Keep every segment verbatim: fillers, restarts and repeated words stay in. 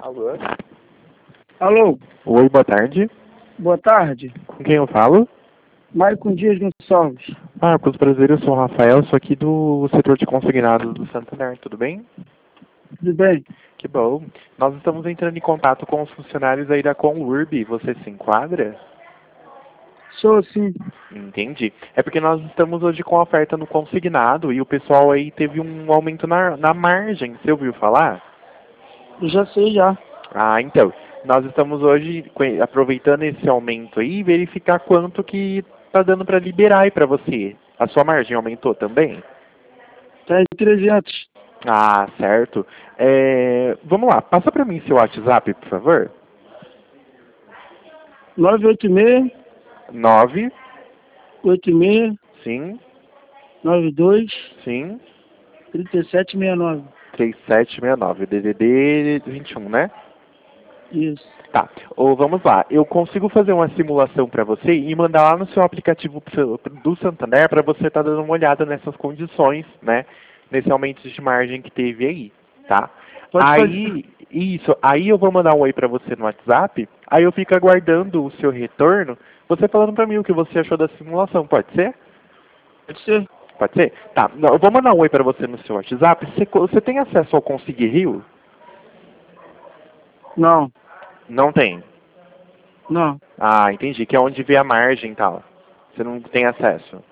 Alô? Alô, Oi, boa tarde. boa tarde. Com quem eu falo? Maicon Dias Gonçalves. Marcos, prazer, eu sou o Rafael, sou aqui do setor de consignados do Santander, tudo bem? Tudo bem? Que bom. Nós estamos entrando em contato com os funcionários aí da Conurb, você se enquadra? Sou sim. Entendi. É porque nós estamos hoje com oferta no consignado e o pessoal aí teve um aumento na, na margem, você ouviu falar? Eu já sei já. Ah, então, nós estamos hoje co- aproveitando esse aumento aí e verificar quanto que tá dando para liberar aí para você. A sua margem aumentou também? Tá em trezentos. Ah, certo. É, vamos lá, passa para mim seu WhatsApp, por favor. nove oito seis, Nove, oito seis, sim, nove dois, sim, três sete seis nove. três sete seis nove, D D D vinte e um, né? Isso. Tá. Ou vamos lá, eu consigo fazer uma simulação para você e mandar lá no seu aplicativo do Santander para você estar dando uma olhada nessas condições, né? Nesse aumento de margem que teve aí, tá? Pode fazer. Aí, isso, aí eu vou mandar um oi para você no WhatsApp, aí eu fico aguardando o seu retorno, você falando para mim o que você achou da simulação, pode ser? Pode ser? Pode ser? Tá, não, eu vou mandar um oi para você no seu WhatsApp, você, co- você tem acesso ao Consig Rio? Não. Não tem. Não. Ah, entendi, que é onde vê a margem e tal. Você não tem acesso.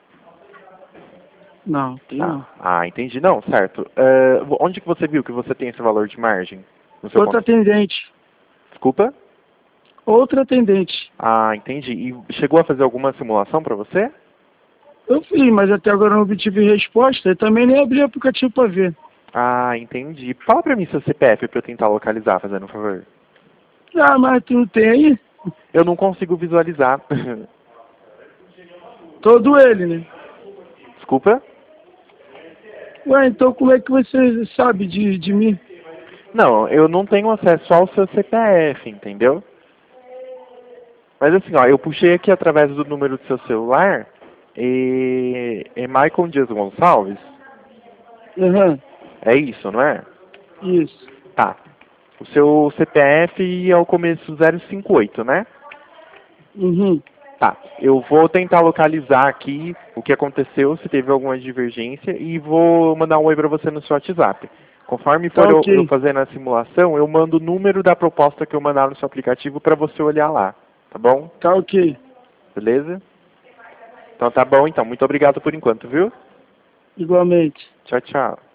Não. Tem Tá. não. Ah, entendi. Não, certo. Eh, onde que você viu que você tem esse valor de margem? No seu Outra conta? atendente. Desculpa? Outra atendente. Ah, entendi. E chegou a fazer alguma simulação para você? Eu fiz, mas até agora não obtive resposta. Eu também nem abri o aplicativo para ver. Ah, entendi. Fala pra mim seu C P F pra eu tentar localizar, fazendo um favor. Ah, mas tu não tem aí? Eu não consigo visualizar. Todo ele, né? Desculpa? Ué, então como é que você sabe de, de mim? Não, eu não tenho acesso ao seu C P F, entendeu? Mas assim, ó, eu puxei aqui através do número do seu celular e é Maicon Dias Gonçalves. Aham. É isso, não é? Isso. Tá. O seu C P F é o começo zero cinco oito, né? Uhum. Tá. Eu vou tentar localizar aqui o que aconteceu, se teve alguma divergência, e vou mandar um oi pra você no seu WhatsApp. Conforme Tá for eu, eu ok. fazendo a simulação, eu mando o número da proposta que eu mandar no seu aplicativo pra você olhar lá. Tá bom? Tá ok. Beleza? Então tá bom, então. Muito obrigado por enquanto, viu? Igualmente. Tchau, tchau.